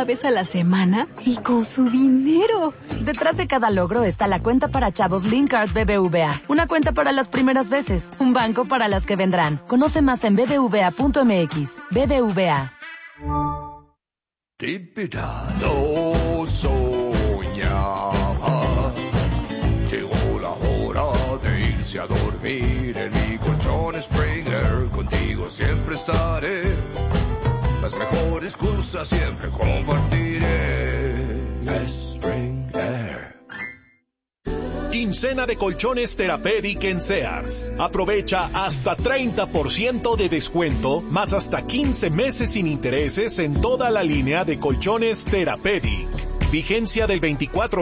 una vez a la semana y con su dinero. Detrás de cada logro está la cuenta para chavos Linkard BBVA. Una cuenta para las primeras veces. Un banco para las que vendrán. Conoce más en bbva.mx. BBVA. No soñaba. Llegó la hora de irse a dormir en mi colchón Springer. Contigo siempre estaré. Las mejores cosas siempre compartiré. Springer. Quincena de colchones Therapeutic en Sears. Aprovecha hasta 30% de descuento, más hasta 15 meses sin intereses en toda la línea de colchones Therapeutic. Vigencia del 24